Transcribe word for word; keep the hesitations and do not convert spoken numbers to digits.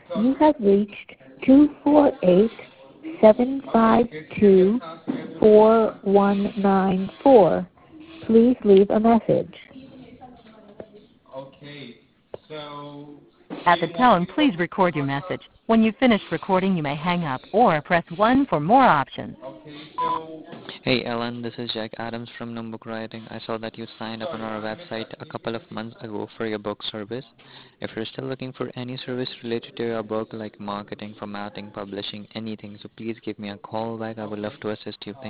You have reached two four eight, seven five two, four one nine four. Please leave a message. At the tone, please record your message. When you've finished recording, you may hang up or press one for more options. Hey Ellen, this is Jack Adams from Numbuk Writing. I saw that you signed up on our website a couple of months ago for your book service. If you're still looking for any service related to your book like marketing, formatting, publishing, anything, so please give me a call back. I would love to assist you. Thank